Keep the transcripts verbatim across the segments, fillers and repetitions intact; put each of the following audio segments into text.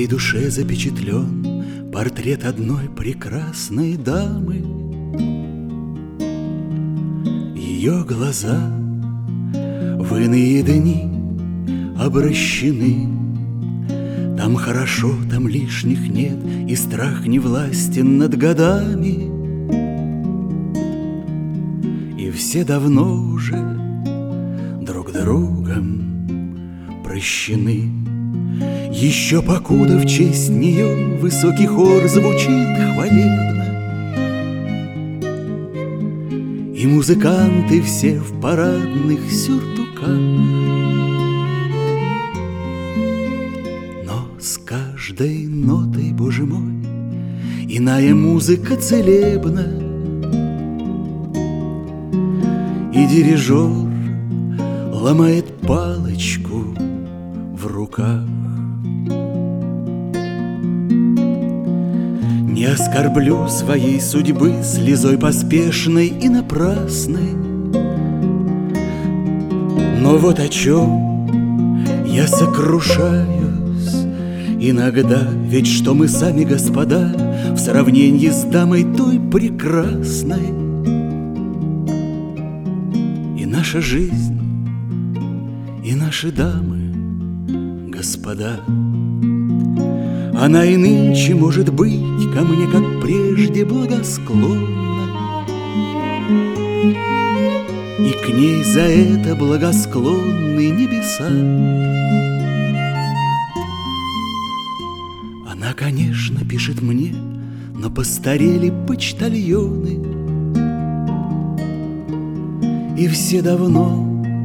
душе запечатлен портрет одной прекрасной дамы. Ее глаза в иные дни обращены. Там хорошо, там лишних нет, и страх не властен над годами. И все давно уже друг другом прощены. Еще покуда в честь нее высокий хор звучит хвалебно, и музыканты все в парадных сюртуках. Но с каждой нотой, Боже мой, иная музыка целебна, и дирижер ломает палочку в руках. Не оскорблю своей судьбы слезой поспешной и напрасной, но вот о чем я сокрушаюсь иногда. Ведь что мы сами, господа, в сравнении с дамой той прекрасной. И наша жизнь, и наши дамы, господа, она и нынче, может быть, ко мне, как прежде, благосклонна, и к ней за это благосклонны небеса. Она, конечно, пишет мне, но постарели почтальоны, и все давно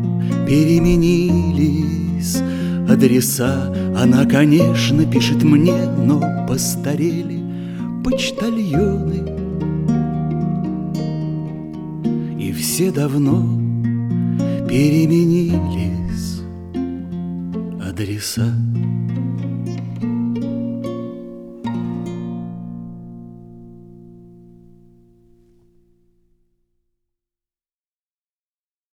переменились адреса. Она, конечно, пишет мне, но постарели почтальоны, и все давно переменились адреса.